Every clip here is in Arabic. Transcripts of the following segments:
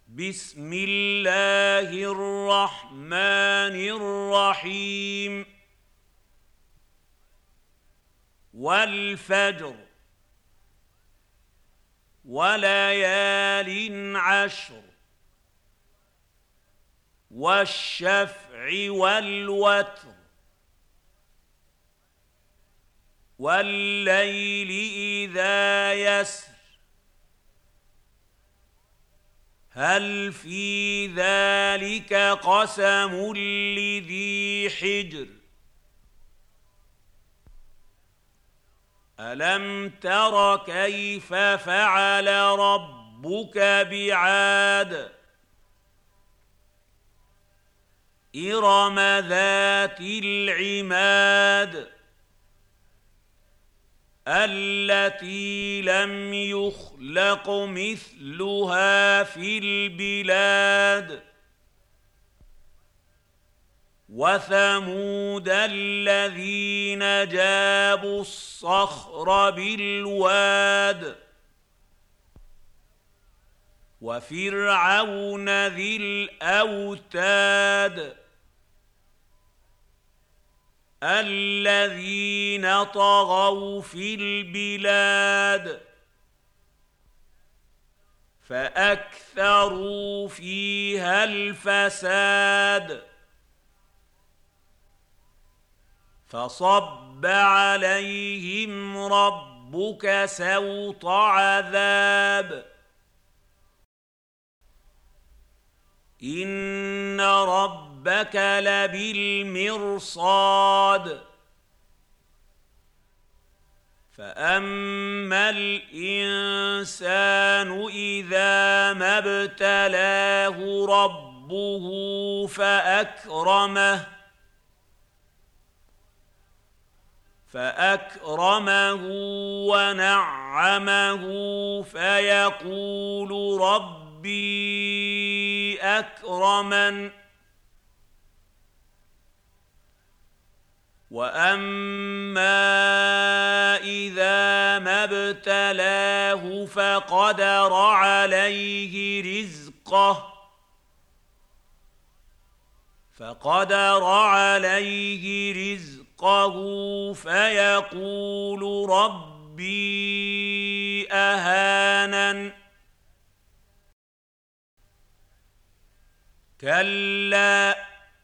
بسم الله الرحمن الرحيم والفجر وليال عشر والشفع والوتر والليل إذا يسر هل في ذلك قسم لذي حجر ألم تر كيف فعل ربك بعاد إرم ذات العماد التي لم يخلق مثلها في البلاد وثمود الذين جابوا الصخر بالواد وفرعون ذي الأوتاد الذين طغوا في البلاد فأكثروا فيها الفساد فصب عليهم ربك سوط عذاب إن ربك لبالمرصاد فأما الإنسان إذا ما ابتلاه ربه فأكرمه ونعمه فيقول ربي أكرمن وأما إذا ما ابتلاه فقدر عليه رزقه فيقول ربي أهانن كلا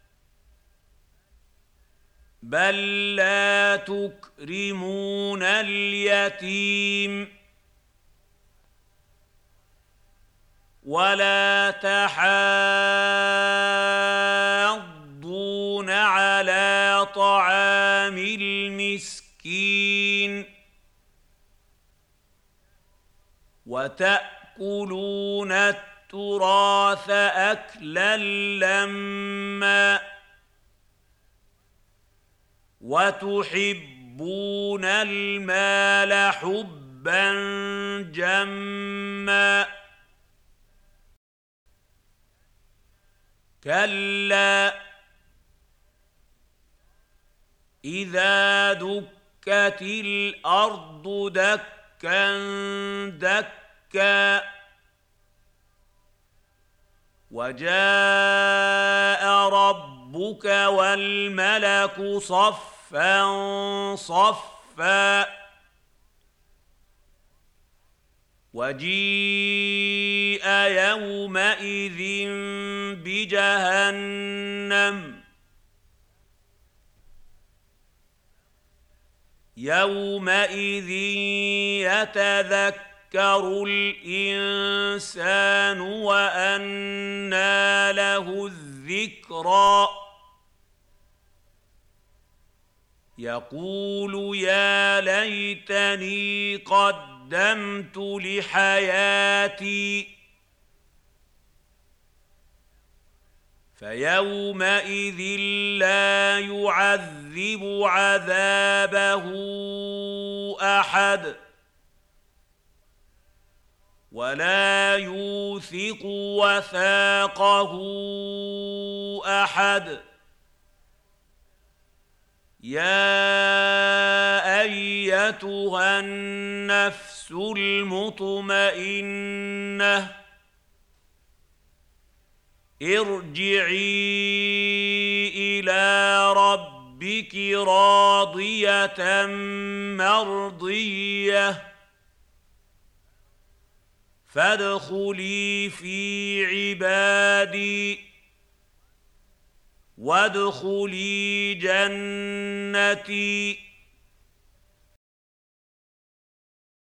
بل لا تكرمون اليتيم ولا تحاضون على طعام المسكين وتأكلون التراث أكلا لما وتحبون المال حبا جما كلا إذا دكت الأرض دكا دكا وجاء ربك والملك صفا صفا وجيء يومئذ بجهنم يومئذ يتذكر الإنسان وأنى له الذكرى يقول يا ليتني قدمت لحياتي فيومئذ لا يعذب عذابه أحد ولا يوثق وثاقه أحد يا أيتها النفس المطمئنة ارجعي إلى ربك راضية مرضية فادخلي في عبادي وادخلي جنتي